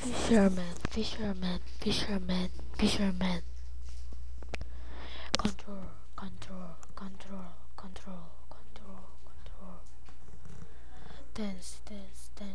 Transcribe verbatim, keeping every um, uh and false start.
Fisherman, fisherman, fisherman, fisherman. Control, control, control, control, control, control. Dance, dance, dance.